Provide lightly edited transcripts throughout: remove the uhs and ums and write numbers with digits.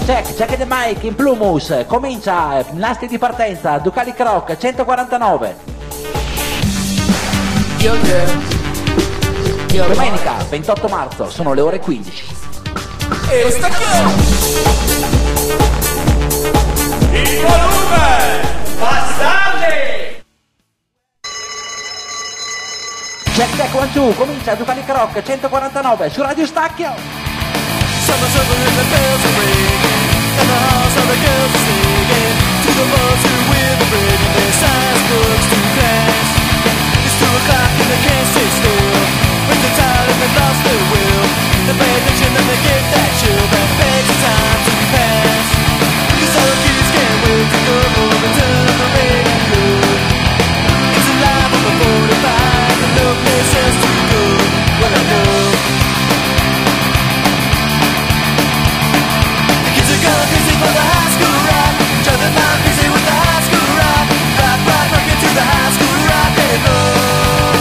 Check the mic in Plumus, comincia, nastri di partenza, Ducali Croc 149. Domenica 28 marzo, sono le ore 15. E stacchiamo! Il volume! Bastardi! Check 1 2, comincia Ducali Croc 149 su Radio Stacchio. Summer circle and the bells are ringing, and the hearts of the girls are singing, to the ones who wear the bringing their science books to class. It's 2 o'clock and they can't stay still, when they're tired and they've lost their will. They pay attention and they get that chill that begs the time to pass. These other kids can't wait to go home and turn on the radio. It's alive on the 45 and no place else to go. Well, I know going crazy for the high school rock, driving my crazy with the high school rock, rock, rockin' to the high school rock and roll.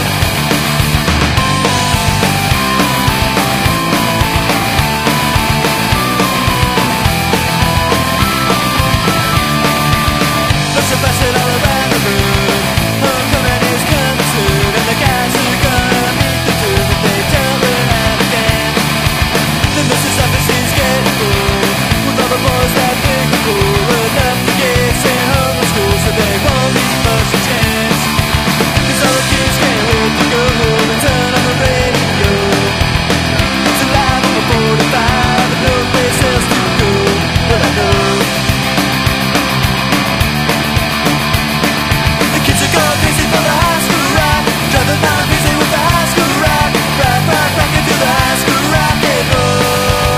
Looks so fast all around the room, homecoming is coming soon, and the guys who are gonna meet the tune if they tell her how to dance. The missus' office is getting full, all the boys that think are cool enough to get sent home from school, so they won't leave much a chance. These other kids can't wait to go home and turn on the radio. It's alive on the 45 and no place else to go. But I know the kids are going crazy for the high school rock, driving my crazy with the high school rock, rockin' to the high school rock and roll.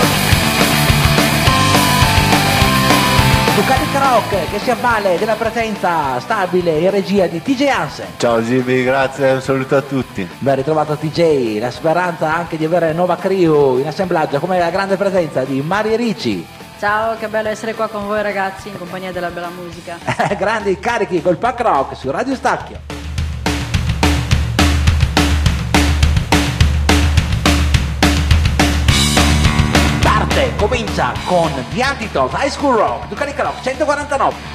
Ducali Croc che si avvale della presenza stabile in regia di TJ Hansen. Ciao Jimmy, grazie, un saluto a tutti. Ben ritrovato TJ, la speranza anche di avere nuova crew in assemblaggio, come la grande presenza di Mari Ricci. Ciao, che bello essere qua con voi ragazzi in compagnia della bella musica. Grandi carichi col punk rock su Radio Stacchio. Comincia con The Antidote, High School Rock, Ducali Croc 149.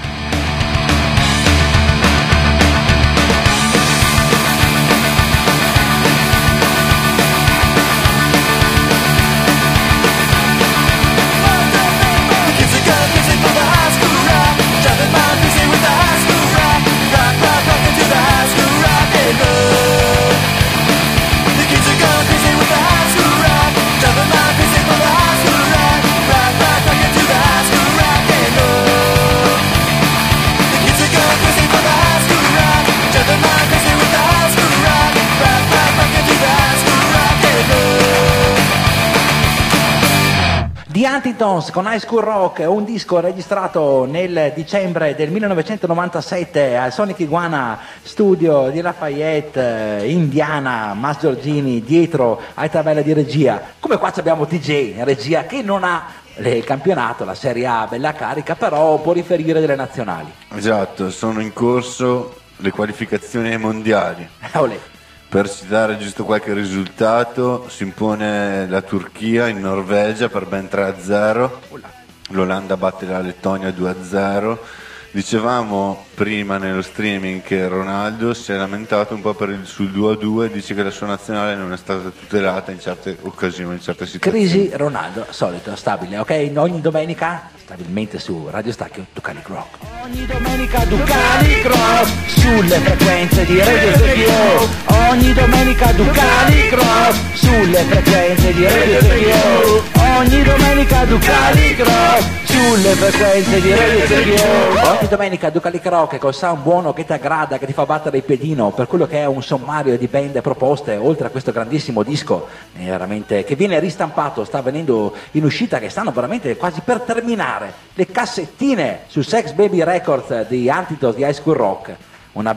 The Antitons con High School Rock, un disco registrato nel dicembre del 1997 al Sonic Iguana Studio di Lafayette, Indiana, Mas Giorgini dietro ai tabelle di regia. Come qua abbiamo TJ in regia che non ha il campionato, la Serie A bella carica, però può riferire delle nazionali. Esatto, sono in corso le qualificazioni ai mondiali. Olè. Per citare giusto qualche risultato, si impone la Turchia in Norvegia per ben 3-0, l'Olanda batte la Lettonia 2-0. Dicevamo prima nello streaming che Ronaldo si è lamentato un po' sul 2-2, dice che la sua nazionale non è stata tutelata in certe occasioni, in certe situazioni. Crisi Ronaldo, solito, stabile, ok? Ogni domenica, stabilmente su Radio Stacchio, Ducali Croc. Ogni domenica Ducali Croc, sulle frequenze di Radio Stacchio. Ogni domenica Ducali Croc, sulle frequenze di Radio Stacchio. Ogni domenica Ducali Croc, sulle frequenze di Radio Stacchio. Ogni domenica Ducali Croc col sound buono che ti aggrada, che ti fa battere il piedino per quello che è un sommario di band proposte, oltre a questo grandissimo disco veramente che viene ristampato, sta venendo in uscita, che stanno veramente quasi per terminare le cassettine su Sex Baby Records di Antidote di High School Rock. Una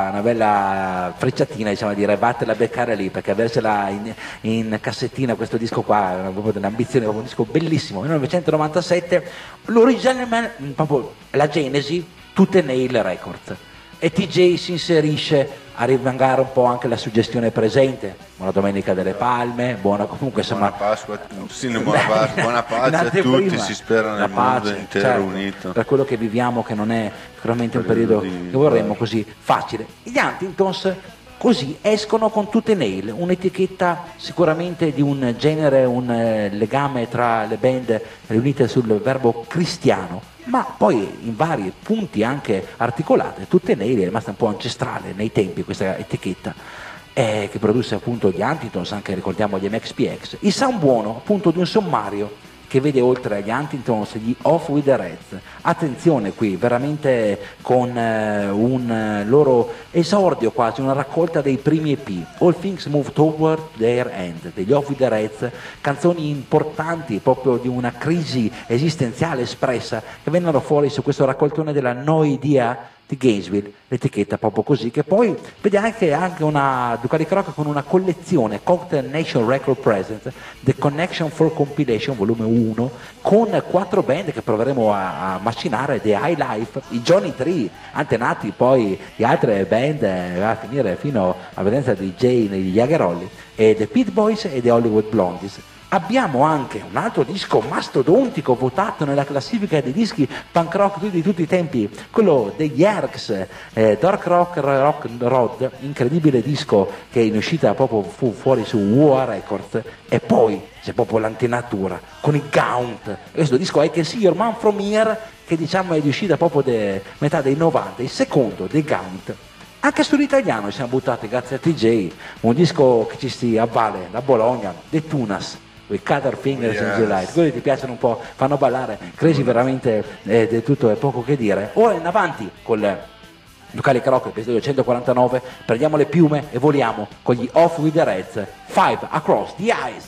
bella frecciatina, diciamo, dire vattela a beccare lì, perché aversela in cassettina questo disco qua è proprio dell'ambizione, proprio un disco bellissimo, 1997, l'originale, proprio la genesi, tutte Nail Records. e TJ si inserisce a rimangare un po' anche la suggestione presente. Buona Domenica delle Palme, buona comunque insomma. Buona Pasqua, sì, buona pace a tutti, si spera nel mondo intero, certo, unito. Per quello che viviamo, che non è sicuramente un periodo che vorremmo così facile. Gli Huntingtons così escono con tutte nail, un'etichetta sicuramente di un genere, un legame tra le band riunite sul verbo cristiano, ma poi in vari punti anche articolate. Tutte nail è rimasta un po' ancestrale nei tempi questa etichetta, che produsse appunto gli Huntingtons, anche ricordiamo gli MXPX. Il sound buono appunto di un sommario che vede oltre agli Huntingtons gli Off with the Reds. Attenzione qui, veramente con un loro esordio quasi, una raccolta dei primi EP, All Things Move Toward Their End, degli Off with the Reds, canzoni importanti proprio di una crisi esistenziale espressa, che vennero fuori su questo raccoltone della No Idea di Gainesville, l'etichetta proprio così, che poi vede anche una Ducati Croc con una collezione, Cocktail Nation Record Presents, The Connection for Compilation volume 1, con 4 band che proveremo a macinare, The High Life, i Johnny Tree, antenati poi di altre band, a finire fino alla presenza di Jay negli Jagerolli, e The Pit Boys e The Hollywood Blondies. Abbiamo anche un altro disco mastodontico votato nella classifica dei dischi punk rock di tutti i tempi, quello degli Erks, Dark Rock Road, incredibile disco che in uscita proprio fu fuori su UA Records, e poi c'è proprio l'antenatura con i Gaunt, questo disco I Can See Your Man From Here, che diciamo è di uscita proprio metà dei 90, il secondo dei Gaunt. Anche sull'italiano siamo buttati grazie a TJ, un disco che ci si avvale da Bologna, The Tunas, with Cutter Fingers and the Light. Quelli ti piacciono un po', fanno ballare, Crazy veramente del tutto è poco che dire. Ora in avanti col Ducati Croc, episodio 149, prendiamo le piume e voliamo con gli Off with the Reds, Five Across the Eyes.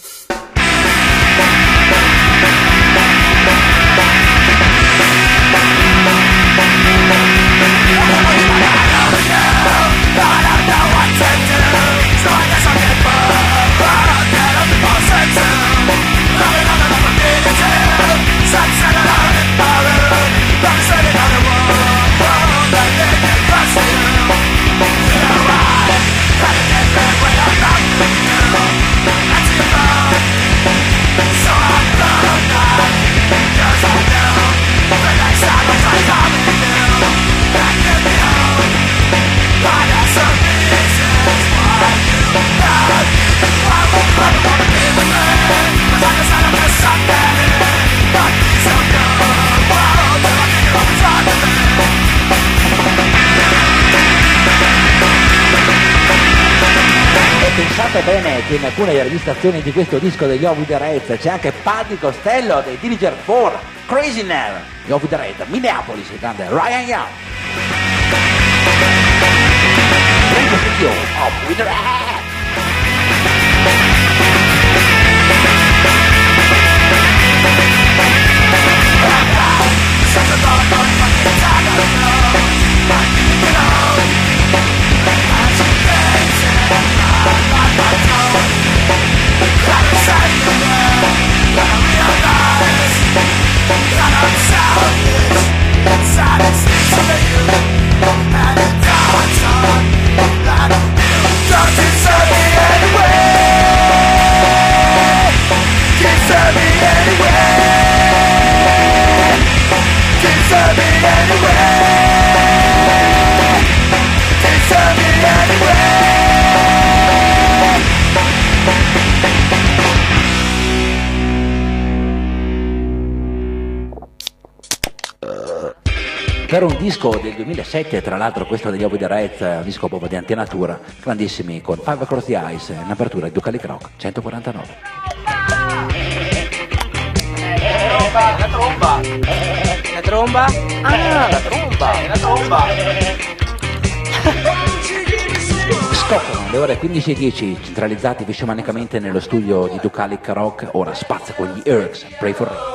Pensate bene che in alcune registrazioni di questo disco degli Off with the Reds c'è anche Paddy Costello dei Dillinger 4, Crazy Never, gli Off with the Reds, Minneapolis, il grande Ryan Young. Off with the Reds. Per un disco del 2007, tra l'altro questo degli Off with the Reds, un disco proprio di antenatura, grandissimi, con Five Across the Eyes, in apertura di Ducati Croc 149. La tromba! La tromba? Ah, la tromba! La tromba! Scoppano le ore 15:10, centralizzati viscimanicamente nello studio di Ducati Croc, ora spazio con gli Erks, Pray for Rain.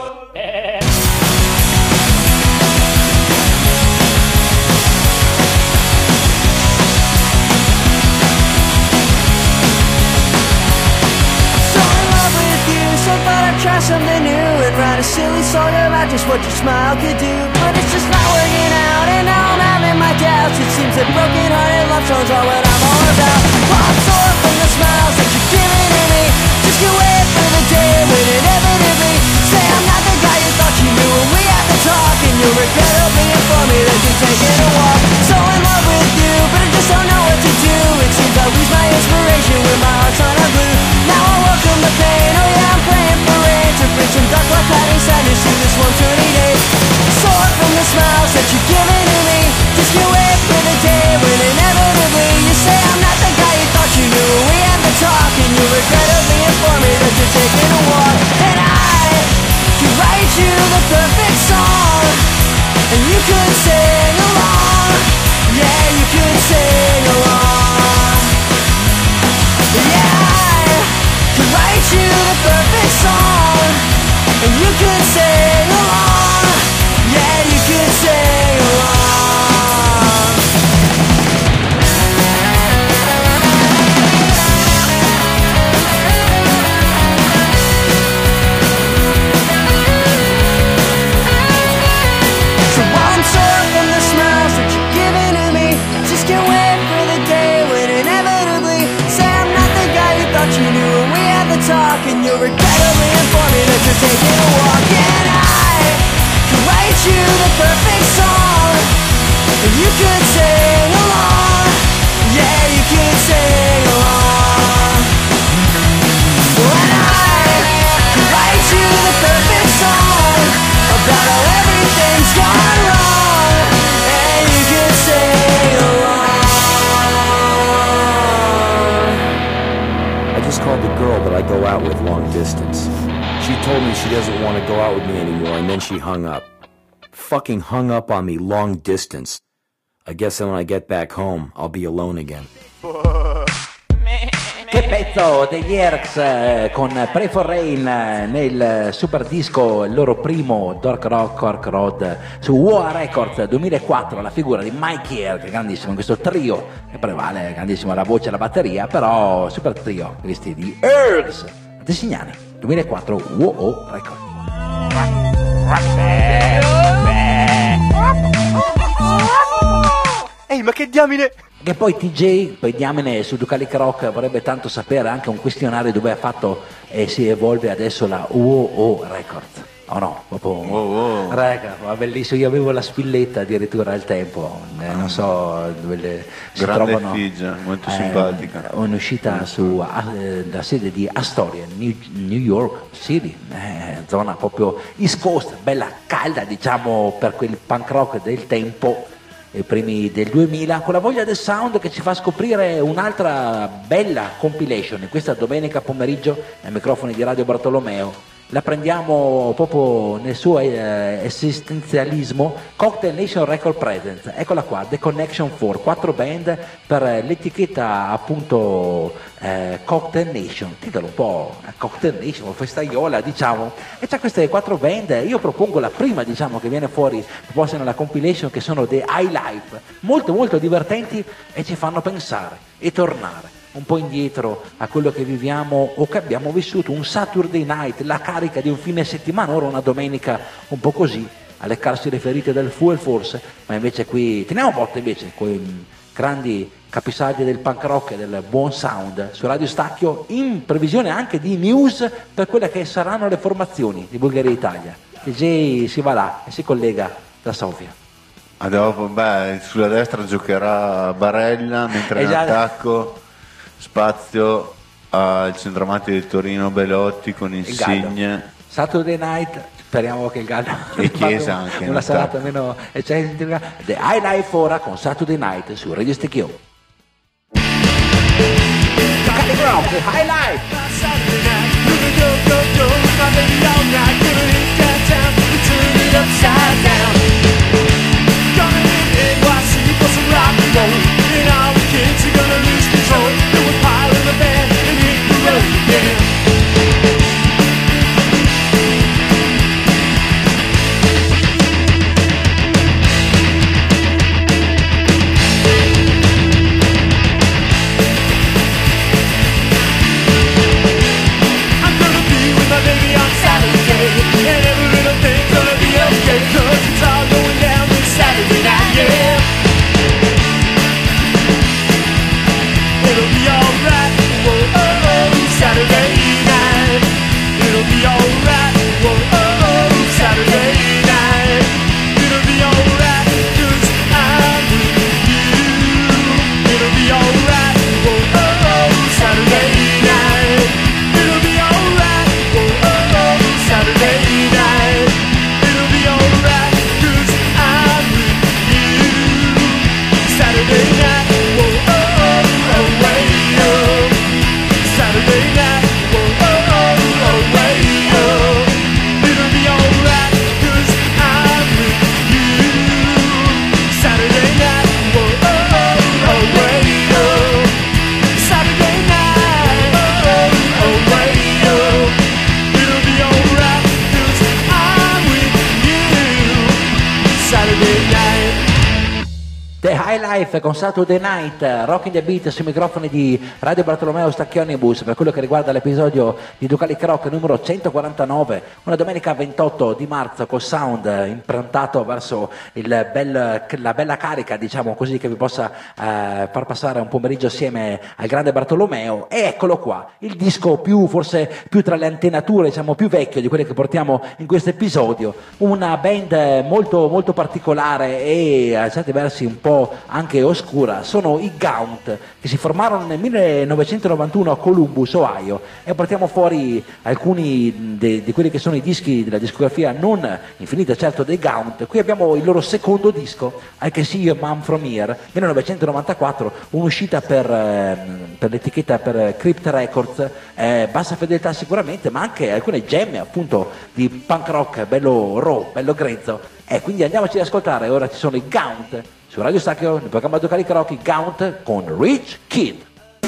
So thought I'd try something new and write a silly song about just what your smile could do. But it's just not working out, and now I'm having and my doubts. It seems that broken-hearted love songs are what I'm all about. I'm sore from the smiles that you're giving to me. Just can't wait for the day when inevitably say I'm not the guy you thought you knew when we had the talk, and you'll regrettably inform me that you're taking a walk. So in love with you, but I just don't know what to do. It seems I lose my inspiration when my heart's on a glue. Now I welcome the pain, oh yeah, I'm praying for rain to bring some dark black clouding sadness to this one sunny day. Sore from the smiles that you're giving to me. Just can't wait for the day when inevitably you say I'm not the guy you thought you knew when we had the talk, and you'll regrettably inform me that you're taking a walk. And I could write you the perfect song, and you could sing along. Yeah, you could sing along. Yeah, I could write you the perfect song, and you could sing along. Yeah, you could sing along. So I'm sore from the smiles that you're giving to me. Just can't wait for the day when inevitably say I'm not the guy you thought you knew when we had the talk, and you'll regrettably inform me that you're taking a walk. And I could write you the perfect song, and you could sing along. Yeah, you could sing along. When I could write you the perfect song about how everything's gone wrong, and you could sing along. I just called the girl that I go out with long distance. She told me she doesn't want to go out with me anymore, and then she hung up. Fucking hung up on me long distance. I guess that when I get back home, I'll be alone again. Che pezzo degli Erks con Pray for Rain nel super disco, il loro primo Dark Rock Cork Road su WOA Records 2004, la figura di Mike Erk, grandissimo in questo trio che prevale, grandissimo la voce e la batteria, però super trio, questi di Erks, Designani 2004 WOA Records. Ehi, ma che diamine! Che poi TJ, poi diamine su Ducalic Rock, vorrebbe tanto sapere anche un questionario dove ha fatto e si evolve adesso la UO Records. Oh no, proprio raga, ma bellissimo, io avevo la spilletta addirittura al tempo, non so dove si grande trovano. figa, molto simpatica. Un'uscita su la sede di Astoria, New York City, zona proprio East Coast, bella calda diciamo per quel punk rock del tempo, i primi del 2000, con la voglia del sound che ci fa scoprire un'altra bella compilation in questa domenica pomeriggio ai microfoni di Radio Bartolomeo. La prendiamo proprio nel suo esistenzialismo, Cocktail Nation Record Presents, eccola qua, The Connection 4, 4 band per l'etichetta appunto Cocktail Nation, titolo un po' Cocktail Nation, festaiola diciamo, e c'ha queste 4 band. Io propongo la prima diciamo che viene fuori proposta nella compilation, che sono The High Life, molto molto divertenti e ci fanno pensare e tornare un po' indietro a quello che viviamo o che abbiamo vissuto, un Saturday night, la carica di un fine settimana, ora una domenica un po' così, a leccarsi le ferite del fuel forse, ma invece qui teniamo botta invece con i grandi capisaldi del punk rock e del buon sound su Radio Stacchio, in previsione anche di news per quelle che saranno le formazioni di Bulgaria Italia. DJ si va là e si collega da Sofia. A dopo, sulla destra giocherà Barella, mentre in attacco spazio al centravanti del Torino Belotti con Insigne. Saturday night, speriamo che il Gallo e Chiesa anche una serata meno eccentrica. The High Life ora con Saturday Night su Radio Stacchio. Cali Rock, The High Life. Saturday night, go, my baby all night, gonna hit downtown, and turn it upside down. Gonna hit NYC for some rock and roll, and all the kids are gonna lose control. Then we'll pile in the band and hit the road again. High Life con Saturday Night, Rocking the Beat sui microfoni di Radio Bartolomeo Stacchionibus per quello che riguarda l'episodio di Ducali Croc numero 149, una domenica 28 di marzo col sound improntato verso la bella carica, diciamo così, che vi possa far passare un pomeriggio assieme al grande Bartolomeo. E eccolo qua, il disco forse più tra le antenature, diciamo più vecchio di quelle che portiamo in questo episodio, una band molto molto particolare e a certi versi un po' anche oscura. Sono i Gaunt, che si formarono nel 1991 a Columbus, Ohio, e portiamo fuori alcuni di quelli che sono i dischi della discografia non infinita certo dei Gaunt. Qui abbiamo il loro secondo disco, I Can See Your Mom From Here, 1994, un'uscita per l'etichetta, per Crypt Records, bassa fedeltà sicuramente, ma anche alcune gemme appunto di punk rock bello raw, bello grezzo. Quindi andiamoci ad ascoltare. Ora ci sono i Gaunt su Radio Stacchio, nel programma Ducali Croc, i Gaunt con Rich Kid.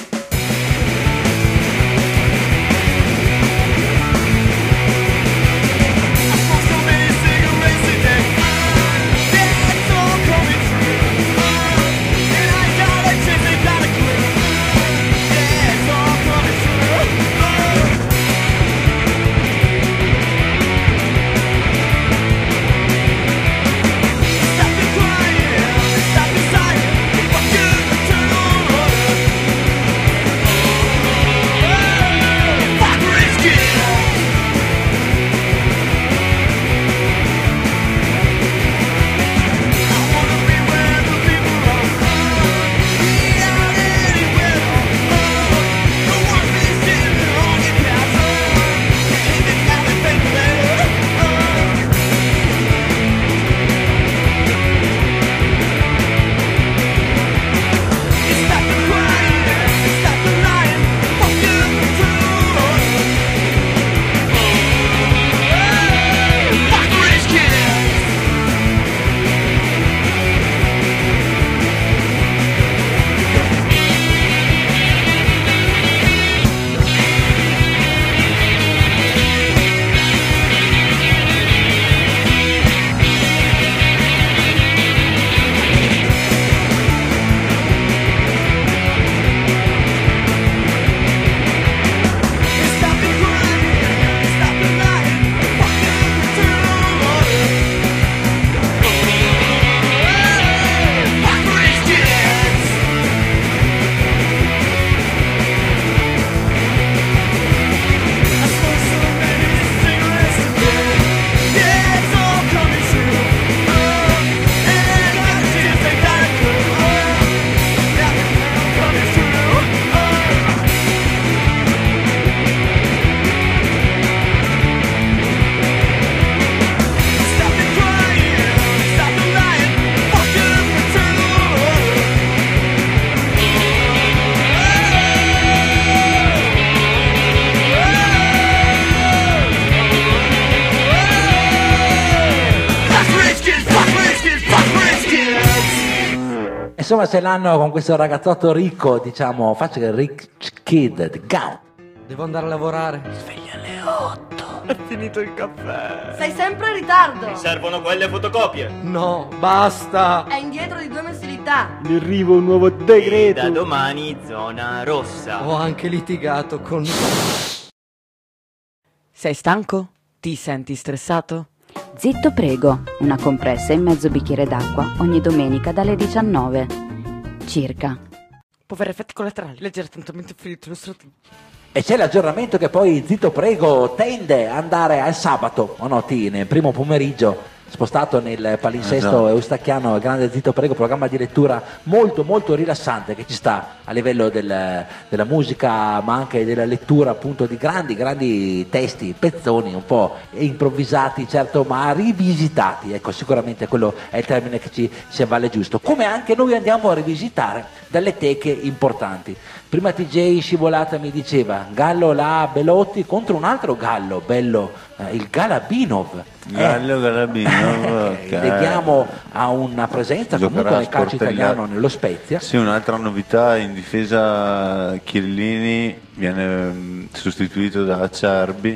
Insomma, se l'hanno con questo ragazzotto ricco, diciamo, faccio che Rich Kid, The Gaunt. Devo andare a lavorare. Sveglia alle 8. È finito il caffè. Sei sempre in ritardo. Servono quelle fotocopie. No, basta. È indietro di 2 mensilità. Mi arriva un nuovo decreto. Da domani zona rossa. Ho anche litigato con... Sei stanco? Ti senti stressato? Zitto prego, una compressa in mezzo bicchiere d'acqua ogni domenica dalle 19. Circa. Può avere effetti collaterali, leggere attentamente il foglio illustrativo. E c'è l'aggiornamento che poi Zitto Prego tende ad andare al sabato, o no, nel primo pomeriggio, spostato nel palinsesto eustacchiano, grande Zitto Prego, programma di lettura molto molto rilassante che ci sta a livello della musica, ma anche della lettura appunto di grandi testi, pezzoni un po' improvvisati, certo, ma rivisitati. Ecco, sicuramente quello è il termine che ci avvale giusto. Come anche noi andiamo a rivisitare dalle teche importanti. Prima TJ Scivolata mi diceva Gallo la Belotti contro un altro Gallo bello, il Galabinov. Gallo Galabinov, okay. Leghiamo a una presenza comunque nel calcio italiano, nello Spezia. Sì, un'altra novità in difesa, Chiellini viene sostituito da Acerbi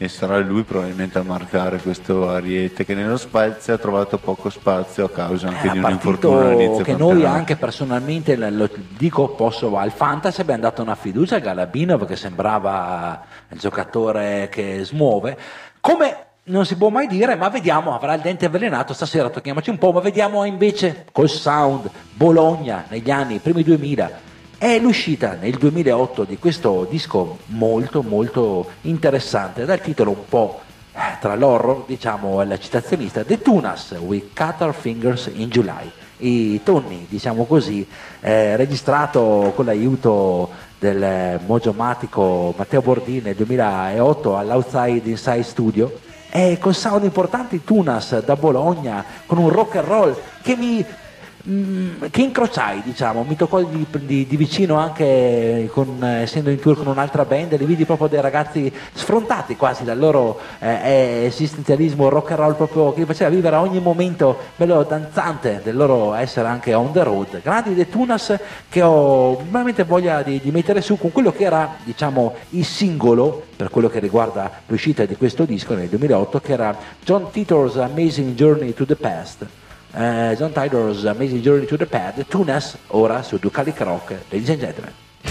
e sarà lui probabilmente a marcare questo ariete che nello spazio ha trovato poco spazio a causa anche di un infortunio all'inizio che noi anche personalmente, lo dico, posso, al Fantasy abbiamo dato una fiducia a Galabinov che sembrava il giocatore che smuove, come non si può mai dire, ma vediamo, avrà il dente avvelenato, stasera tocchiamoci un po', ma vediamo invece col sound Bologna negli anni primi 2000. È l'uscita nel 2008 di questo disco molto molto interessante, dal titolo un po' tra l'horror, diciamo, e la citazionista, The Tunas, We Cut Our Fingers in July. I tonni, diciamo così, registrato con l'aiuto del mogiomatico Matteo Bordini nel 2008 all'Outside Inside Studio, e con sound importanti, Tunas da Bologna, con un rock and roll che incrociai, diciamo, mi toccò di vicino anche essendo in tour con un'altra band, li vidi proprio dei ragazzi sfrontati quasi dal loro esistenzialismo rock and roll, proprio che li faceva vivere a ogni momento bello danzante del loro essere anche on the road. Grandi dei Tunas, che ho veramente voglia di mettere su con quello che era, diciamo, il singolo per quello che riguarda l'uscita di questo disco nel 2008, che era John Titor's Amazing Journey to the Past. John Titor's Amazing Journey to the Past, Tunas, ora su Ducalic Rock, ladies and gentlemen.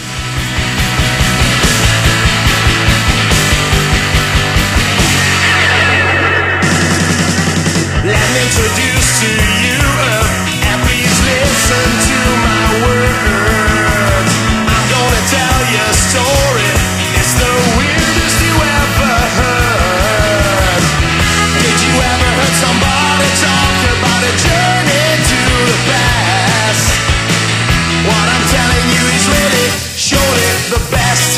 Let me introduce to you, and please listen to my words. I'm gonna tell you a story, it's the weirdest you ever heard. Did you ever heard somebody talk about a journey to the past? What I'm telling you is really, surely the best.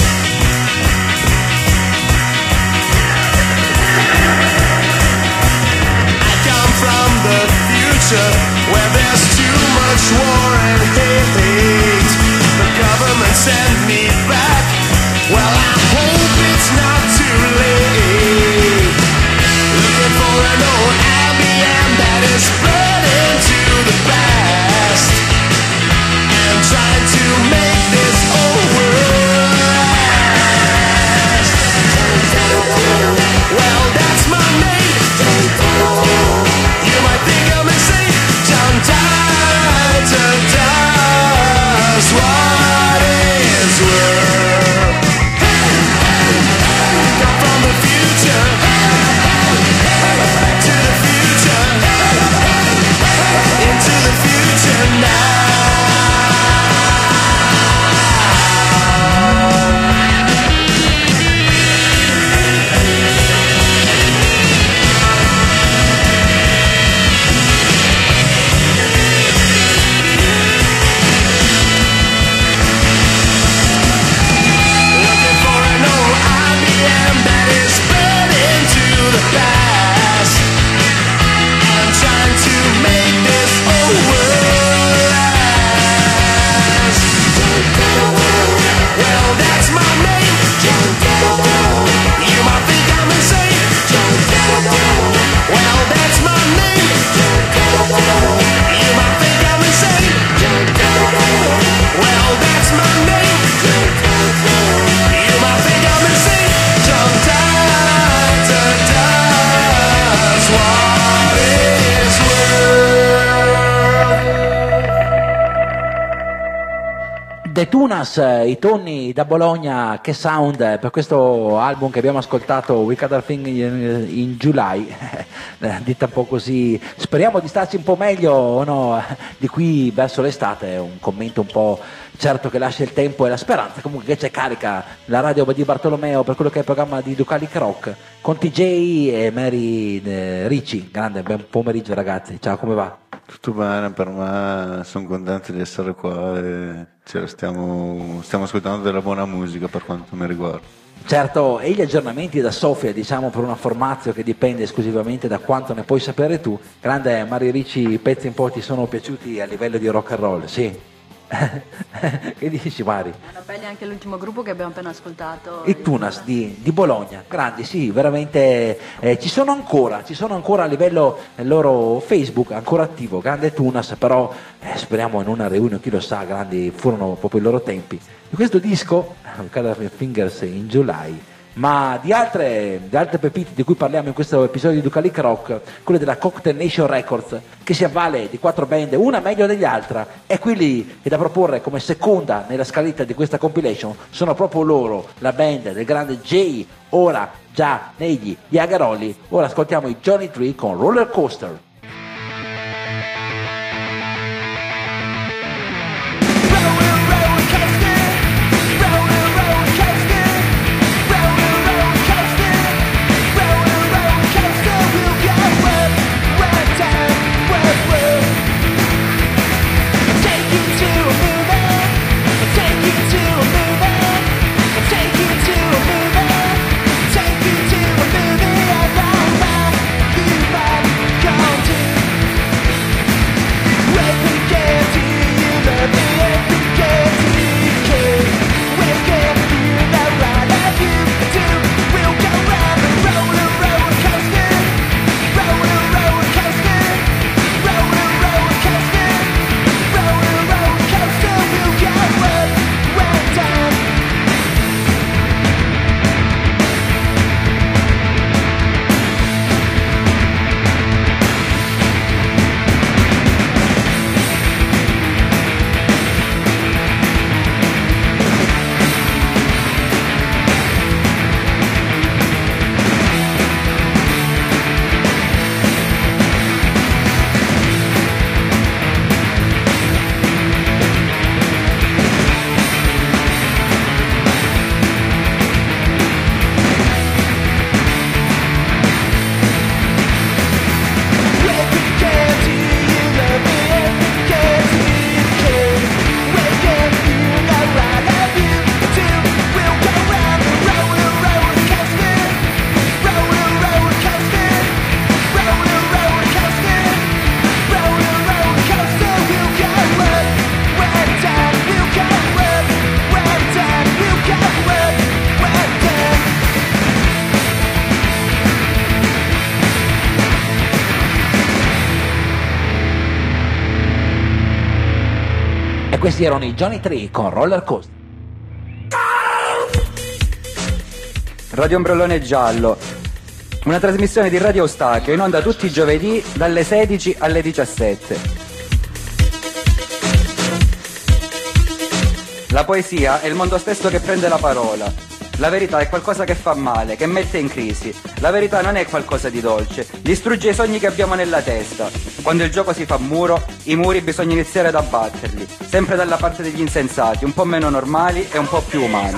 I come from the future, where there's too much war and hate. The government sent me back, well I hope it's not too late. Looking for an old IBM that is burning to the past, and trying to make this old world last. Well, that's my name. You might think I'm insane. John Titor does what is worth. Come from the future, back to the future, into the future now. Looking for an old IBM that is burning to the past, and trying to make this old world last. Well, that's my name. You might think I'm insane. Well, that's my name. You might think I'm insane. Well, that's my name. You might think I'm insane. John Titor does what is worth. The Tunas, i tonni da Bologna, che sound per questo album che abbiamo ascoltato, We Cut Our Fingers in July. Dita un po' così, speriamo di starci un po' meglio o no di qui verso l'estate, un commento un po' certo che lascia il tempo e la speranza, comunque che c'è carica la radio di Bartolomeo per quello che è il programma di Ducalic Rock con TJ e Mary Ricci. Grande, buon pomeriggio ragazzi, ciao, come va? Tutto bene per me, sono contento di essere qua e stiamo ascoltando della buona musica per quanto mi riguarda. Certo, e gli aggiornamenti da Sofia, diciamo, per una formazione che dipende esclusivamente da quanto ne puoi sapere tu. Grande Mari Ricci, i pezzi un po' ti sono piaciuti a livello di rock and roll, sì? Che dici Mari? Erano belli anche l'ultimo gruppo che abbiamo appena ascoltato. I Tunas di Bologna, grandi, sì, veramente ci sono ancora a livello loro Facebook, ancora attivo, grande Tunas, però speriamo in una reunion, chi lo sa, grandi furono proprio i loro tempi. Di questo disco, Cut Our Fingers in July, ma di altre pepite di cui parliamo in questo episodio di Ducalic Rock, quelle della Cocktail Nation Records, che si avvale di 4 band, una meglio dell'altra, e quelli che da proporre come seconda nella scaletta di questa compilation sono proprio loro, la band del grande Jay, ora già negli Iagaroli. Ora ascoltiamo i Johnny 3 con Roller Coaster. Questi erano i Johnny 3 con Roller Coaster. Radio Ombrellone Giallo, una trasmissione di Radio Eustachio in onda tutti i giovedì dalle 16 alle 17. La poesia è il mondo stesso che prende la parola. La verità è qualcosa che fa male, che mette in crisi. La verità non è qualcosa di dolce, distrugge i sogni che abbiamo nella testa. Quando il gioco si fa muro, i muri bisogna iniziare ad abbatterli, sempre dalla parte degli insensati, un po' meno normali e un po' più umani.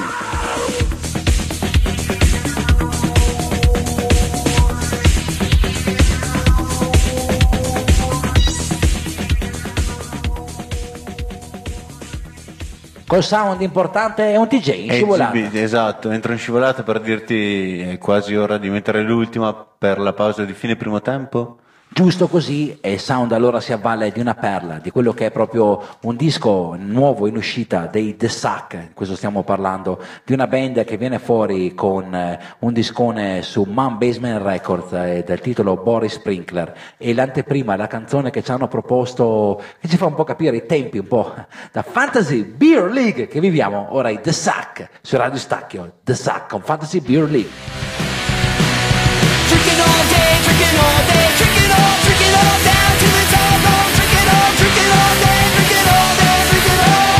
Col sound importante è un TJ in scivolata. Esatto, entro in scivolata per dirti è quasi ora di mettere l'ultima per la pausa di fine primo tempo. Giusto così, e il sound allora si avvale di una perla, di quello che è proprio un disco nuovo in uscita dei The Suck. Questo stiamo parlando di una band che viene fuori con un discone su Man Basement Records dal titolo Boris Sprinkler, e l'anteprima, la canzone che ci hanno proposto, che ci fa un po' capire i tempi un po' da Fantasy Beer League che viviamo. Ora i The Suck su Radio Stacchio, The Suck con Fantasy Beer League. Drinking all day, drinking all day, drinking all down till it's all gone. Drinking all day, drinking all day, drinking all.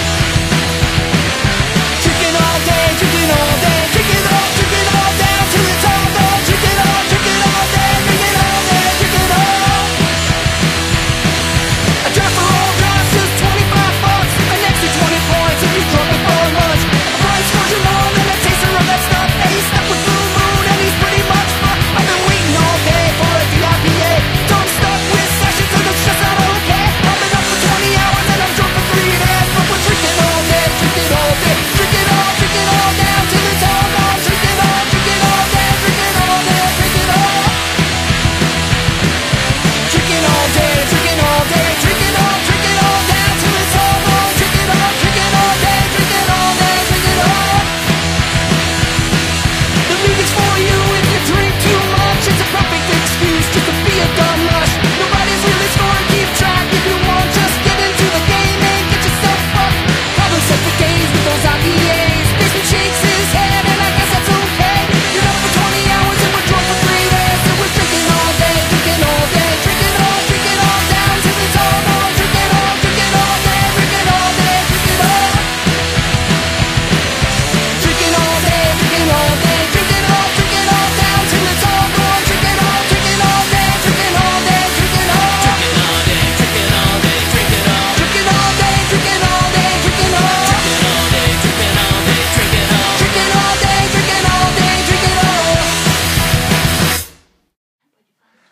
Drinking all day, drinking all day, drinking all down till it's all gone. Drinking all day, drinking all day, drinking all. A drop for all drops is $25, an extra 20 points if you've drunk before lunch. A price for your mom and a taster of that stuff. Hey, you stuck with food.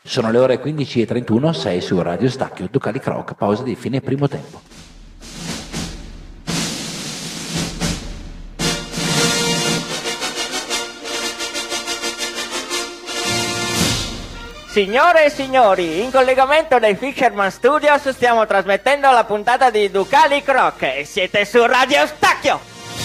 Sono le ore 15:31, 6 su Radio Stacchio, Ducali Croc, pausa di fine primo tempo. Signore e signori, in collegamento dai Fisherman Studios stiamo trasmettendo la puntata di Ducali Croc e siete su Radio Stacchio!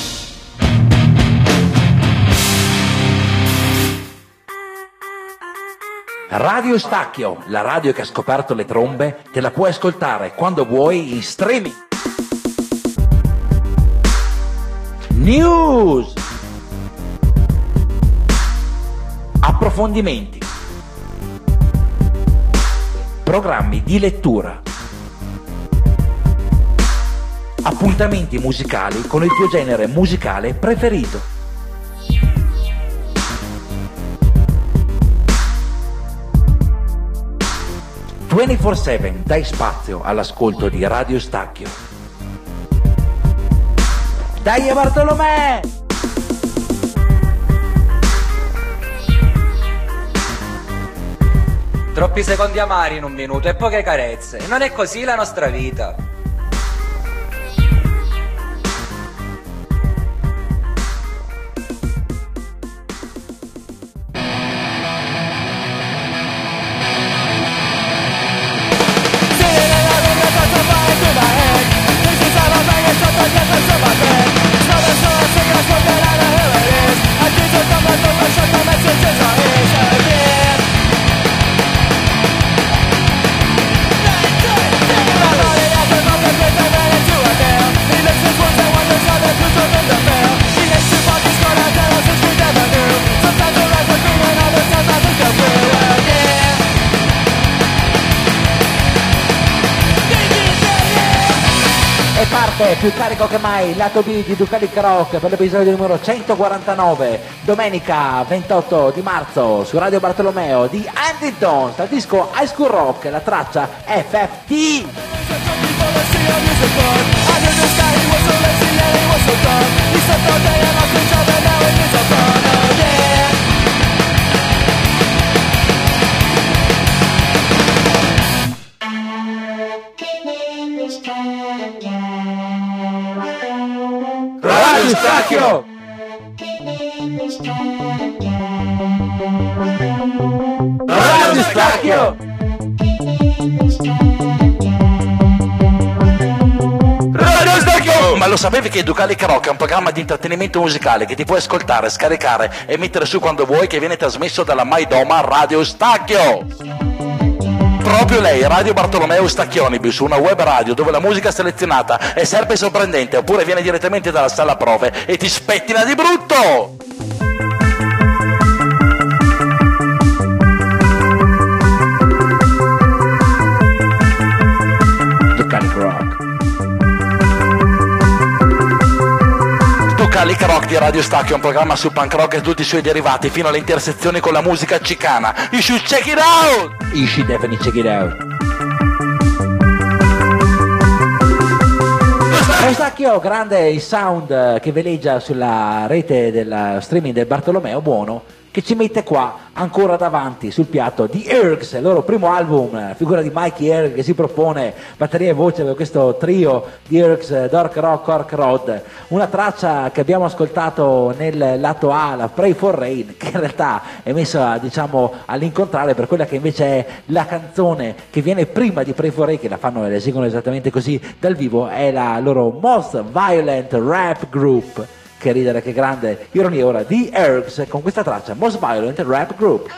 Radio Stacchio, la radio che ha scoperto le trombe, te la puoi ascoltare quando vuoi in streaming. News, approfondimenti, programmi di lettura, appuntamenti musicali con il tuo genere musicale preferito. 24/7 dai spazio all'ascolto di Radio Stacchio. Dai Bartolomè! Troppi secondi amari in un minuto e poche carezze. Non è così la nostra vita. Più carico che mai, lato B di Ducali Croc per l'episodio numero 149, domenica 28 di marzo su Radio Bartolomeo di Huntington, dal disco High School Rock, la traccia FFT. Radio Stacchio! Radio Stacchio! Radio Stacchio! Ma lo sapevi che Ducali Croc è un programma di intrattenimento musicale che ti puoi ascoltare, scaricare e mettere su quando vuoi, che viene trasmesso dalla Maidoma Radio Stacchio? Proprio lei, Radio Bartolomeo Stacchionibus, una web radio dove la musica selezionata è sempre sorprendente, oppure viene direttamente dalla sala prove e ti spettina di brutto! Ducali Croc. Ducali Croc di Radio Stacchio è un programma su punk rock e tutti i suoi derivati fino alle intersezioni con la musica cicana. You should check it out! You should definitely check it out. Radio Stacchio, grande il sound che veleggia sulla rete del streaming del Bartolomeo Buono, che ci mette qua ancora davanti sul piatto di Ergs, il loro primo album, figura di Mikey Erg che si propone batteria e voce per questo trio di Ergs, Dark Rock, Cork Road, una traccia che abbiamo ascoltato nel lato A, la Pray for Rain, che in realtà è messa diciamo all'incontrario per quella che invece è la canzone che viene prima di Pray for Rain, che la fanno e la eseguono esattamente così dal vivo, è la loro Most Violent Rap Group. Che ridere, che grande ironia ora di Ergs con questa traccia Most Violent Rap Group.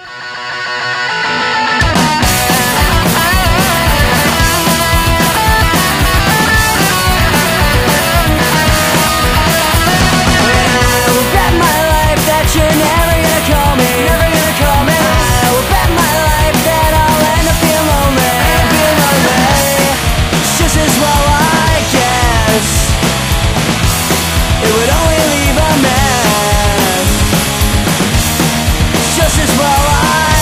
Just as well I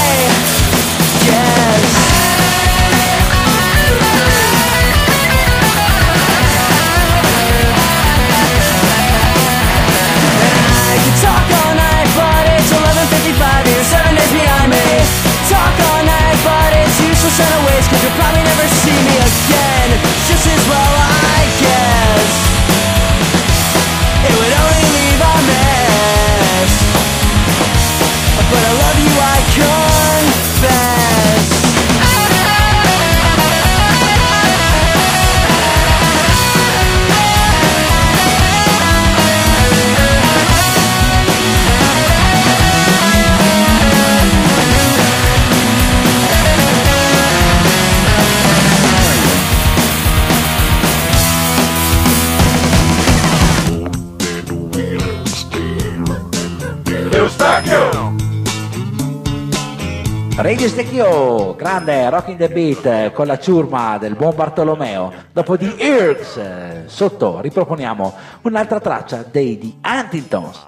Radio Stecchio, grande Rocking the Beat con la ciurma del buon Bartolomeo. Dopo di Irks, sotto riproponiamo un'altra traccia dei The Huntingtons.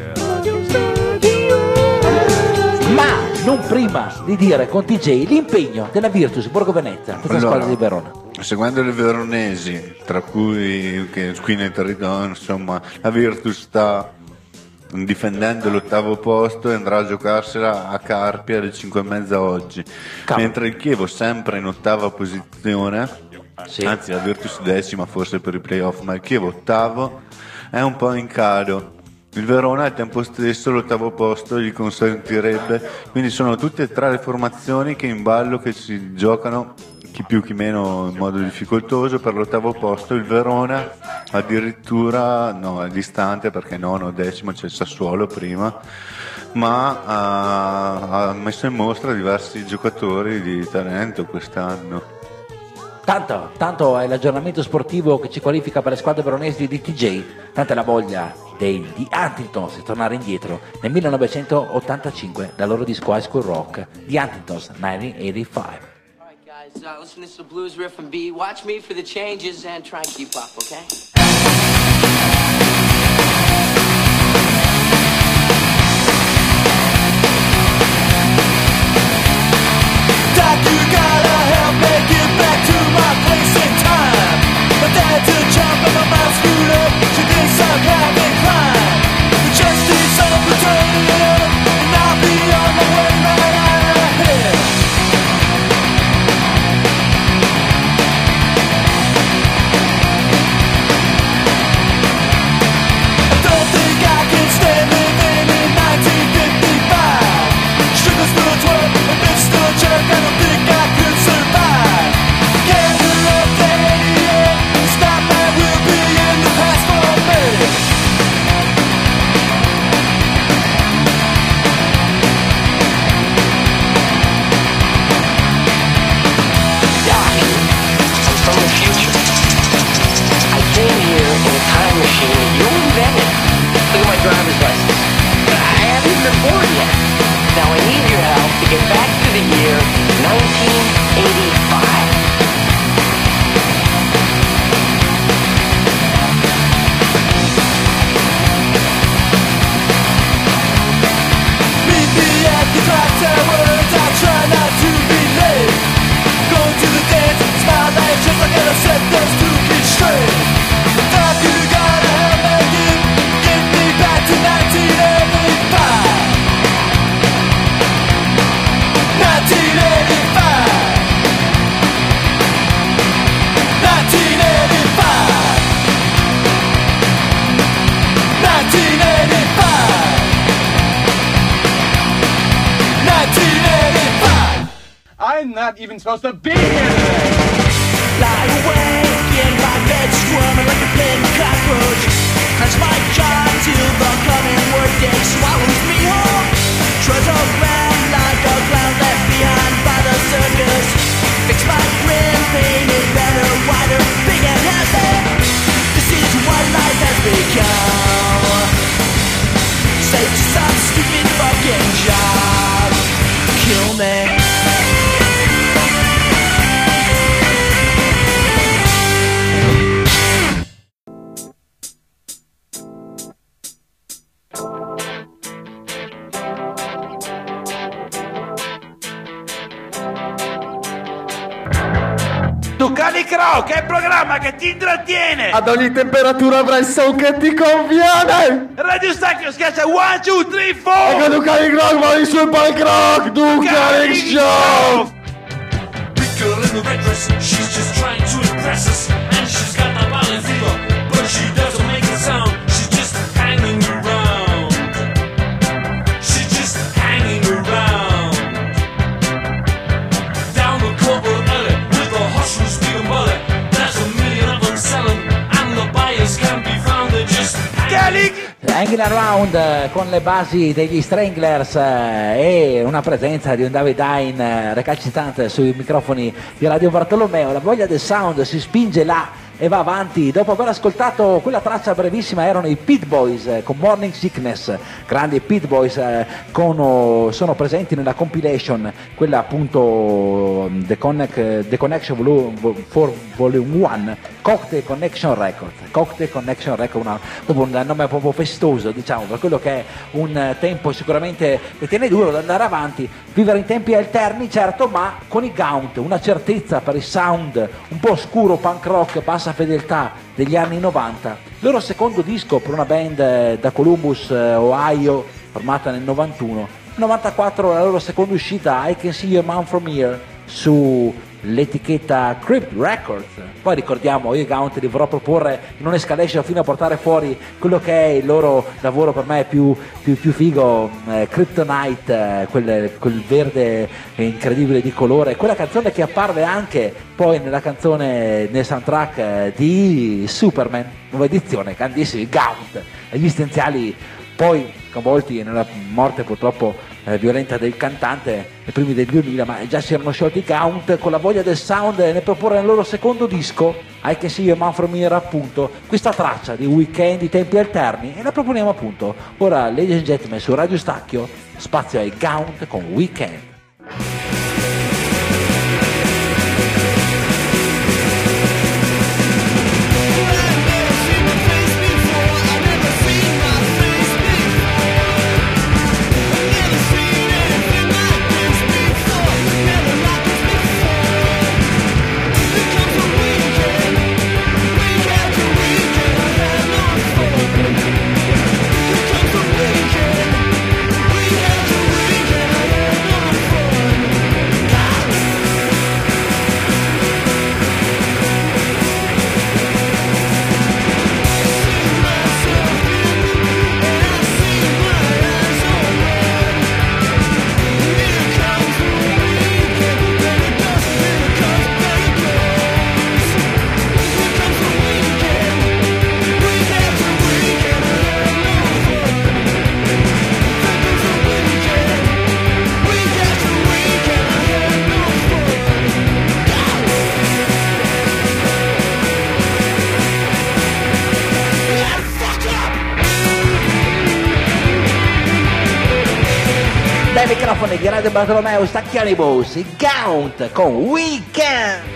Ma non prima di dire con TJ l'impegno della Virtus Borgo Venezia, questa squadra di Verona. Seguendo le veronesi, tra cui che qui nel territorio, insomma, la Virtus sta difendendo l'8° posto e andrà a giocarsela a Carpi alle 5:30 oggi. Mentre il Chievo sempre in 8ª posizione, anzi la Virtus 10ª forse per i playoff, ma il Chievo 8º è un po' in calo. Il Verona al tempo stesso l'8° posto gli consentirebbe, quindi sono tutte e tre le formazioni che in ballo che si giocano chi più chi meno in modo difficoltoso per l'8° posto. Il Verona addirittura no, è distante perché 9º, 10º c'è il Sassuolo prima, ma ha messo in mostra diversi giocatori di talento quest'anno. Tanto è l'aggiornamento sportivo che ci qualifica per le squadre veronesi di TJ, tanta è la voglia dei The Huntingtons di tornare indietro nel 1985 dal loro disco High School Rock, The Huntingtons 1985. Listen to some blues riff and B. Watch me for the changes and try and keep up, okay? Doc, you gotta help me get back to my place in time. My dad's a jump and my mom's screwed up. She thinks I'm having crime. The justice of the turn, and I'll be on my way right ahead. Driver's license. I haven't been born yet. Now I need your help to get back to the year 1985. Meet me at the clock towers, I'll try not to be late. Go to the dance, smile like just like I set those 2 kids straight. Doc, you gotta help me get me back to 1985. 1985. 1985. 1985. I'm not even supposed to be here. Lie awake in my bed, squirming like a dead cockroach. Clench my jaw till the coming workday swallows me whole. Trudge around like a clown left behind by the circus. Fix my grin, paint it better, wider, big and heavy. This is what life has become. Say to some stupid fucking job. Kill me. Ducali Croc è il programma che ti intrattiene. Ad ogni temperatura avrai il son che ti conviene. Radio Stacchio schiaccia 1, 2, 3, 4. Ecco Ducali Croc, vai sul punk rock. Ducali Show. Big girl in the red dress, she's just trying to impress us. And she's got the violent fever, but she doesn't make a sound. She's just hanging around. She's just hanging around. Down the corporate alley with the hustlers speaking bullet. There's a million of them selling, and the buyers can be found. They're just Hanging Around con le basi degli Stranglers e una presenza di un David Hein recalcitrante sui microfoni di Radio Bartolomeo. La voglia del sound si spinge là e va avanti. Dopo aver ascoltato quella traccia brevissima erano i Pit Boys con Morning Sickness. Grandi Pit Boys sono presenti nella compilation, quella appunto The Connection Volume 1, Cocktail Connection Records. Cocktail Connection Records, proprio un nome proprio festoso, diciamo, per quello che è un tempo sicuramente che tiene duro ad andare avanti, vivere in tempi alterni, certo, ma con i Gaunt, una certezza per il sound un po' oscuro, punk rock, bassa fedeltà degli anni 90. Il loro secondo disco per una band da Columbus, Ohio, formata nel 91. 94 la loro seconda uscita, I Can See Your Mom From Here, su l'etichetta Crypt Records. Poi ricordiamo, io i Gaunt li vorrò proporre in un'escalation fino a portare fuori quello che è il loro lavoro per me più figo, Kryptonite, quel verde incredibile di colore, quella canzone che apparve anche poi nel soundtrack di Superman, nuova edizione, grandissimi Gaunt, gli essenziali poi coinvolti nella morte purtroppo violenta del cantante nei primi del 2000, ma già si erano sciolti i Gaunt con la voglia del sound nel proporre nel loro secondo disco, I Can See Your Man From Here, appunto questa traccia di Weekend di tempi alterni, e la proponiamo appunto ora, ladies and gentlemen, su Radio Stacchio, spazio ai Gaunt con Weekend. Microfoni di Radio Bartolomeo, Stacchiani Boss, i Gaunt con Weekend.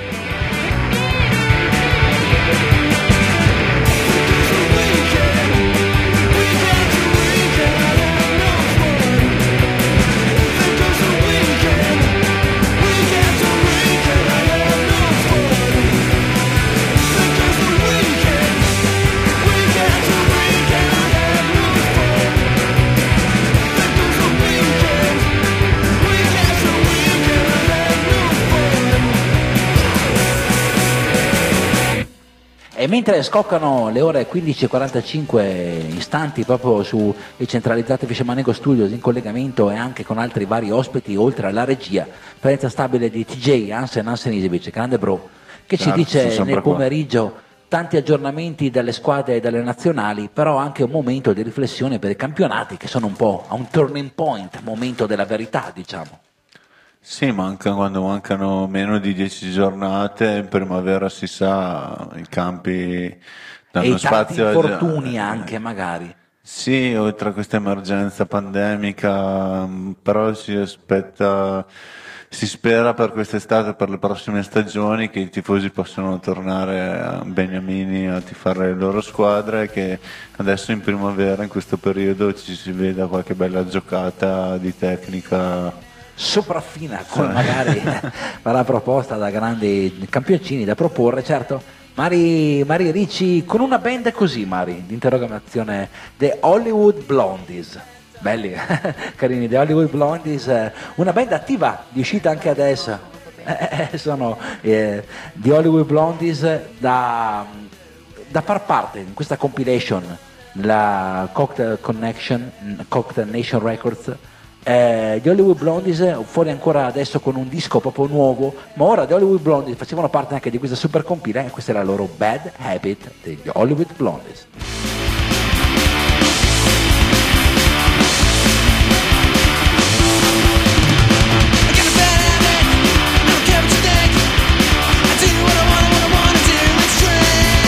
E mentre scoccano le ore 15:45 istanti proprio su i centralizzati Fischermanego Studios in collegamento e anche con altri vari ospiti, oltre alla regia, presenza stabile di TJ Hansen Isevic, grande bro, che ci dice nel pomeriggio tanti aggiornamenti dalle squadre e dalle nazionali, però anche un momento di riflessione per i campionati che sono un po' a un turning point, momento della verità, diciamo. Sì, quando mancano meno di 10 giornate, in primavera si sa, i campi danno spazio a infortuni anche magari. Sì, oltre a questa emergenza pandemica, però si spera per quest'estate, per le prossime stagioni, che i tifosi possano tornare a Beniamini a tifare le loro squadre, che adesso in primavera, in questo periodo, ci si veda qualche bella giocata di tecnica sopraffina, come magari la proposta da grandi campioncini da proporre, certo. Mari Ricci con una band così, Mari, di interrogazione, The Hollywood Blondies, belli, carini, The Hollywood Blondies, una band attiva, di uscita anche adesso, sono The Hollywood Blondies da far parte in questa compilation, la Cocktail Nation Records. Gli Hollywood Blondies fuori ancora adesso con un disco proprio nuovo, ma ora gli Hollywood Blondies facevano parte anche di questa super compila e questa è la loro Bad Habit degli Hollywood Blondies. I do what I wanna do, it's strange.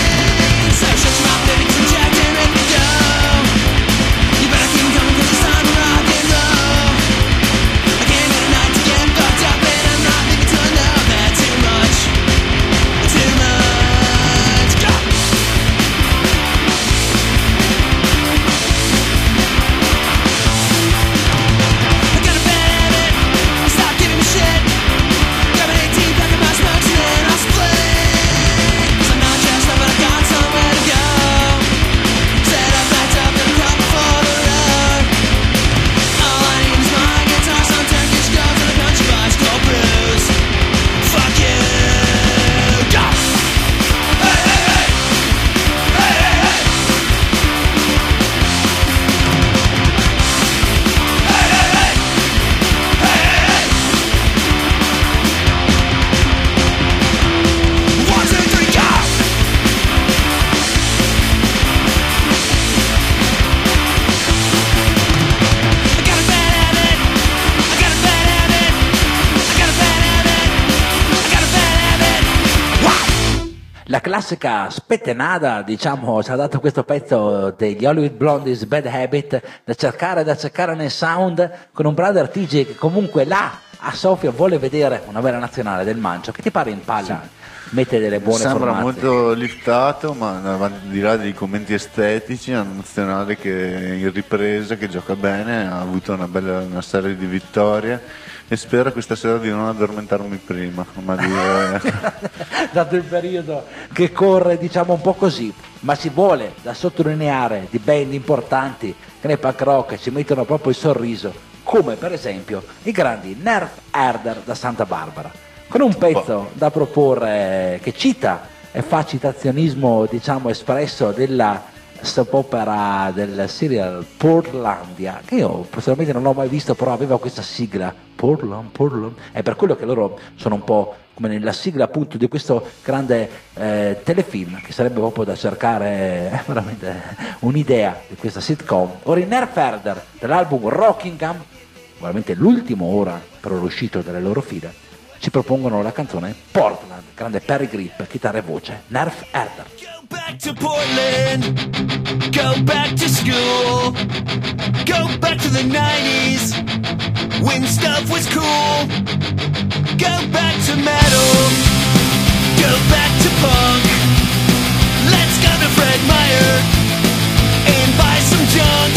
La classica spettenata, diciamo, ci ha dato questo pezzo degli Hollywood Blondies, Bad Habit, da cercare nel sound, con un brother TJ che comunque là a Sofia vuole vedere una vera nazionale del Mancio. Che ti pare in palla? Mette delle buone Sembra formate. molto liftato, ma al di là dei commenti estetici, è una nazionale che è in ripresa, che gioca bene, ha avuto una serie di vittorie e spero questa sera di non addormentarmi prima, ma dato il periodo che corre, diciamo un po' così, ma si vuole da sottolineare di band importanti che nei punk rock ci mettono proprio il sorriso, come per esempio i grandi Nerf Herder da Santa Barbara, con un pezzo da proporre che cita e fa citazionismo, diciamo, espresso della soap opera del serial Portlandia, che io personalmente non ho mai visto, però aveva questa sigla Portland, è per quello che loro sono un po' come nella sigla appunto di questo grande telefilm, che sarebbe proprio da cercare veramente un'idea di questa sitcom. Ora in Nerf Herder dell'album Rockingham, veramente l'ultimo ora però uscito dalle loro file, ci propongono la canzone Portland, grande Perry Grip, chitarra e voce, Nerf Herder. Back to Portland, go back to school, go back to the 90s, when stuff was cool, go back to metal, go back to punk, let's go to Fred Meyer, and buy some junk,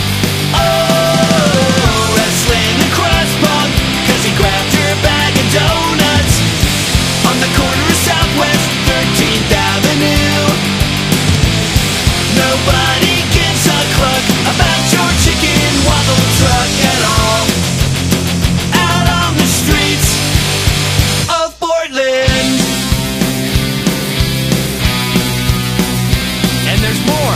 oh, wrestling and cross punk, cause he grabbed your bag of donuts, on the corner of Southwest 13th Avenue. Nobody gives a cluck about your chicken waddle truck at all. Out on the streets of Portland. And there's more.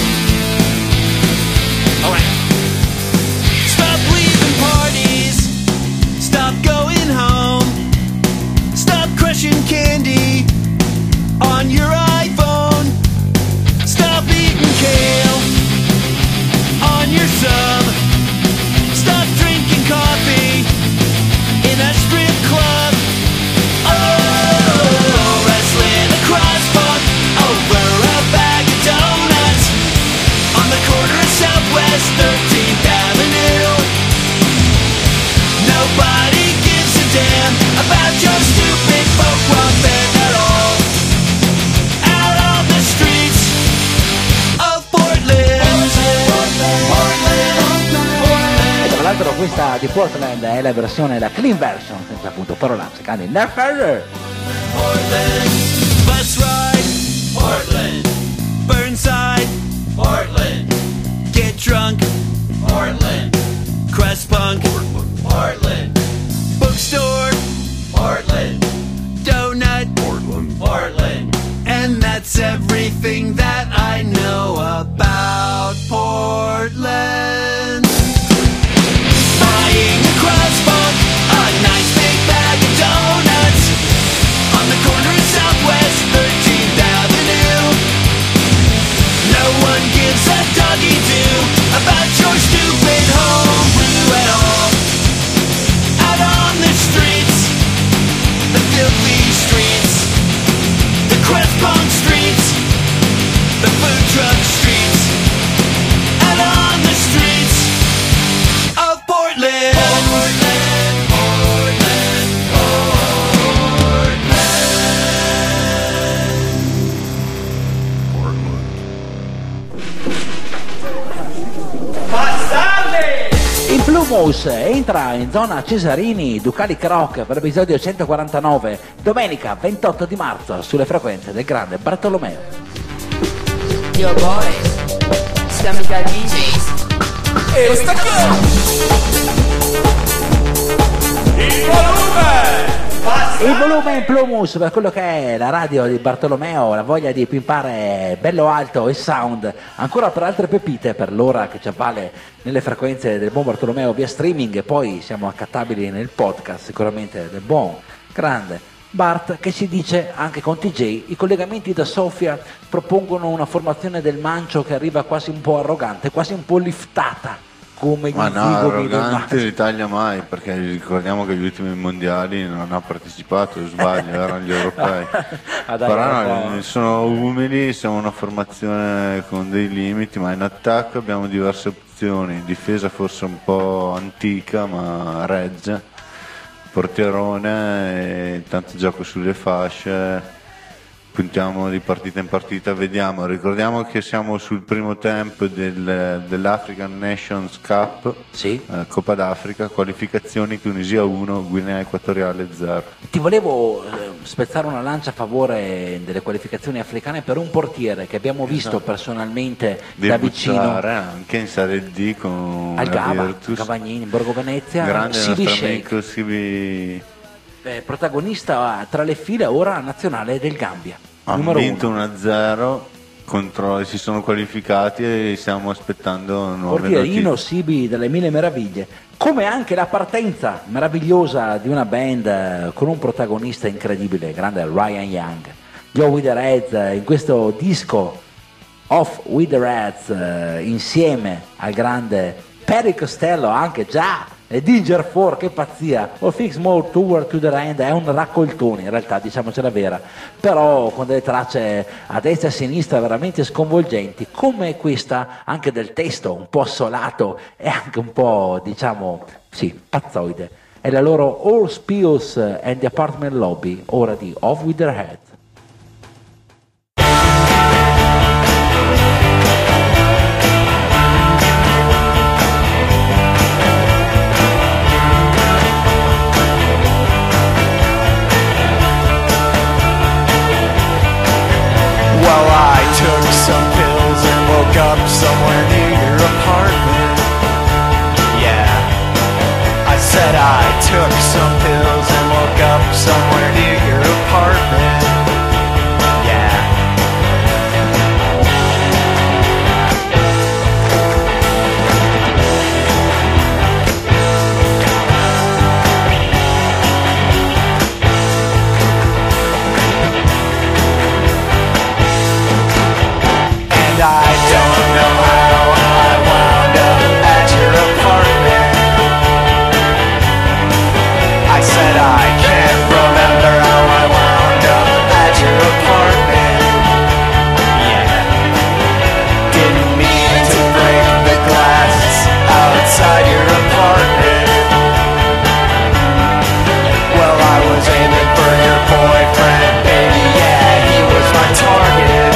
Alright. Stop leaving parties. Stop going home. Stop crushing candy on your iPhone. Stop eating kale on your sub. Stop drinking coffee in a strip club. Oh, wrestling across punk over a bag of donuts on the corner of Southwest 13th Avenue. Nobody gives a damn about your stupid folk rock band at all. Out on the streets of Portland. E tra l'altro questa di Portland è la versione, la clean version, senza appunto parolacce, cani Nerf Herder. Portland, bus ride, Portland, Burnside, Portland, get drunk, Portland, crust punk, Portland, bookstore, Portland, donut, Portland, and that's everything that I know about Portland. Buying a crust punk, a nice big bag of donuts on the corner of Southwest 13th Avenue. No one gives a doggy-doo about your stupid homebrew at all. Out on the streets, the filthy streets, the crust punk streets, the food truck streets. Out on the streets of Portland. Portland, Portland, Il Plumus entra in zona Cesarini, Ducali Croc per l'episodio 149, domenica 28 di marzo sulle frequenze del grande Bartolomeo. Yo boys, siamo i DJs. E Il volume in Plumus per quello che è la radio di Bartolomeo, la voglia di pimpare bello alto e sound, ancora per altre pepite per l'ora che ci avvale nelle frequenze del buon Bartolomeo via streaming, e poi siamo accattabili nel podcast sicuramente del buon grande Bart, che ci dice anche con TJ i collegamenti da Sofia propongono una formazione del Mancio che arriva quasi un po' arrogante, quasi un po' liftata come gli Ma no, zigomi arrogante l'Italia mai, perché ricordiamo che gli ultimi mondiali non ha partecipato, sbaglio, erano gli europei. Però no, sono umili, siamo una formazione con dei limiti, ma in attacco abbiamo diverse opzioni, in difesa forse un po' antica ma regge, portierone e tanto gioco sulle fasce. Puntiamo di partita in partita, vediamo, ricordiamo che siamo sul primo tempo dell'African Nations Cup, sì. Coppa d'Africa, qualificazioni Tunisia 1, Guinea Equatoriale 0. Ti volevo spezzare una lancia a favore delle qualificazioni africane per un portiere che abbiamo visto personalmente da vicino. Anche in Serie D con al Gava, Virtus. Gavagnini, in Borgo Venezia, grande Sibi nostro Sheikh. amico Sibi. Protagonista tra le file ora nazionale del Gambia. Hanno vinto 1-0 si sono qualificati e stiamo aspettando nuove portierino notizie. Sibi delle mille meraviglie, come anche la partenza meravigliosa di una band con un protagonista incredibile, grande Ryan Young. Gli Off With The Reds in questo disco Off With The Reds insieme al grande Perry Costello, anche già e Dinger 4, che pazzia. All Things More Toward to the End è un raccoltone, in realtà, diciamoci la vera, però con delle tracce a destra e a sinistra veramente sconvolgenti, come questa anche del testo un po' assolato e anche un po', diciamo, sì, pazzoide. È la loro All Spills and the Apartment Lobby, ora di Off With Their Heads. Well, I took some pills and woke up somewhere near your apartment. Yeah, I said I took some pills and woke up somewhere near your apartment. Yeah. And I don't know how I wound up at your apartment. I said I can't remember how I wound up at your apartment. Yeah. Didn't mean to break the glass outside your apartment. Well, I was aiming for your boyfriend, baby, yeah, he was my target.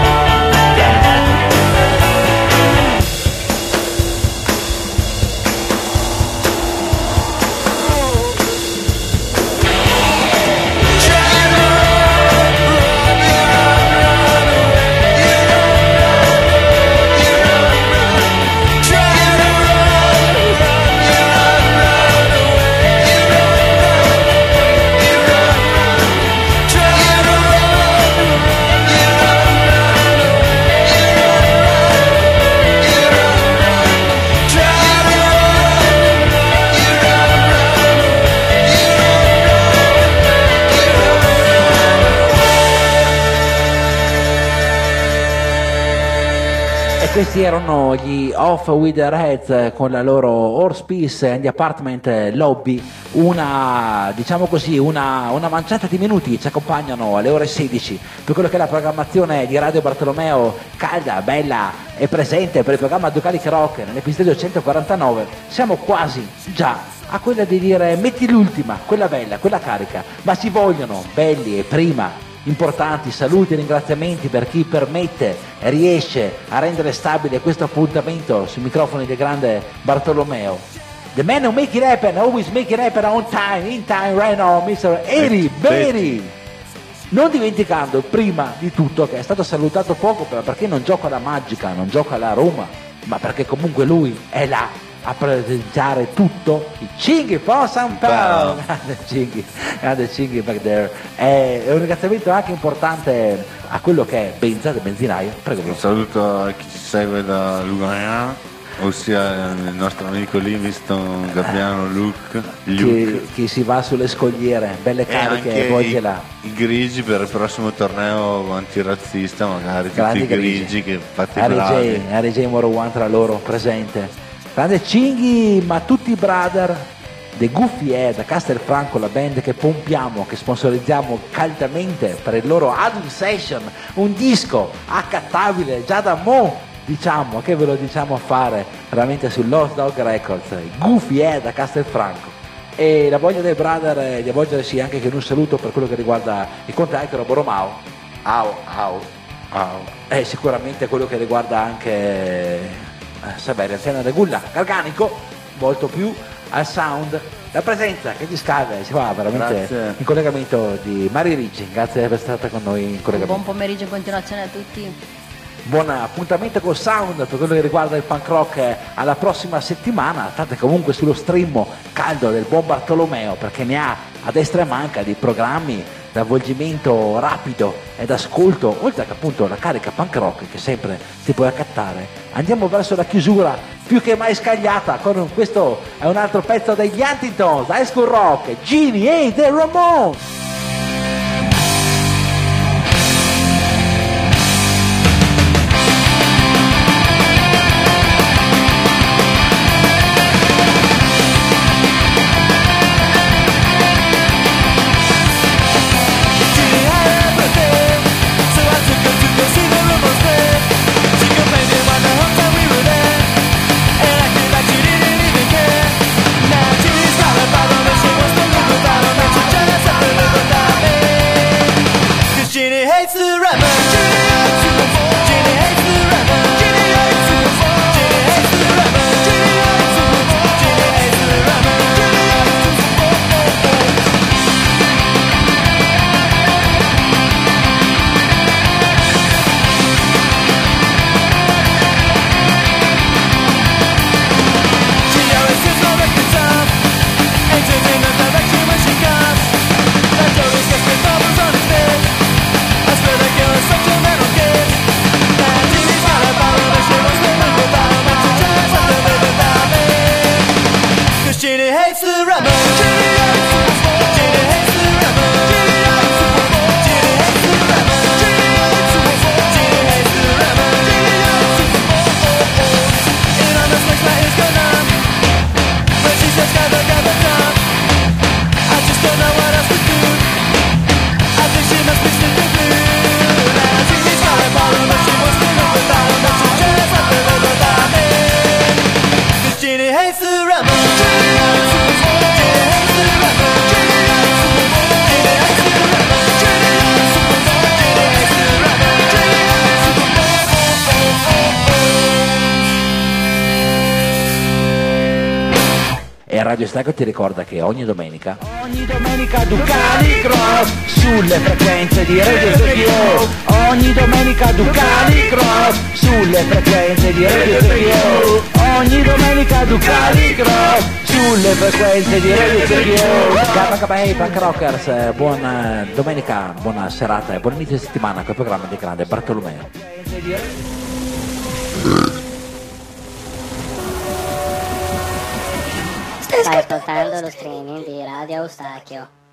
Questi erano gli Off With The Reds con la loro Horse Peace and the Apartment Lobby, una, diciamo così, una manciata di minuti ci accompagnano alle ore 16 per quello che è la programmazione di Radio Bartolomeo, calda, bella e presente per il programma Ducalic Rock nell'episodio 149. Siamo quasi già a quella di dire metti l'ultima, quella bella, quella carica, ma ci vogliono belli e prima importanti saluti e ringraziamenti per chi permette e riesce a rendere stabile questo appuntamento sui microfoni del grande Bartolomeo. The man who make it happen, always make it happen on time, in time, right now, Mr. Eri Beri. Non dimenticando prima di tutto che è stato salutato poco perché non gioca alla Magica, non gioca alla Roma, ma perché comunque lui è là a presentare tutto, il Cinghi for San Paolo, grande Cinghi back there. È un ringraziamento anche importante a quello che è Benza del benzinaio. Prego. Un saluto a chi ci segue da Lugano, ossia il nostro amico Livingston, Gabbiano, Luke. Che si va sulle scogliere, belle cariche, e poi là. I grigi per il prossimo torneo antirazzista, magari grandi tutti i grigi che fate bravi. RJ Moro One tra loro presente. grande Cinghi, ma tutti i brother, The Goofy è da Castelfranco, la band che pompiamo, che sponsorizziamo caldamente per il loro album session, un disco accattabile già da mo', diciamo, che ve lo diciamo a fare veramente su Lost Dog Records, Goofy è da Castelfranco. E la voglia dei brother è di avvolgersi anche con un saluto per quello che riguarda il contatto Boromao. E sicuramente quello che riguarda anche Saveria Siena Regulla, Garganico, molto più al sound, la presenza che gli scade, si va veramente Grazie. in collegamento di Mari Ricci, grazie per essere stata con noi in collegamento. Buon pomeriggio in continuazione a tutti. Buon appuntamento col sound per quello che riguarda il punk rock alla prossima settimana. State comunque sullo stream caldo del buon Bartolomeo, perché ne ha a destra e manca di programmi d'avvolgimento rapido e d'ascolto, oltre che appunto la carica punk rock che sempre si può accattare. Andiamo verso la chiusura più che mai scagliata con questo è un altro pezzo degli Antitons, High School Rock, Genie e The Ramones. Radio Stacco ti ricorda che ogni domenica Ducali Cross sulle frequenze di Radio Studio. Ogni domenica Ducali Cross sulle frequenze di Radio Studio. Ogni domenica Ducali Cross sulle frequenze di Radio Studio. Hey Punk Rockers, buona domenica, buona serata e buon inizio di settimana col programma di grande Bartolomeo. Stai ascoltando lo streaming di Radio Eustachio.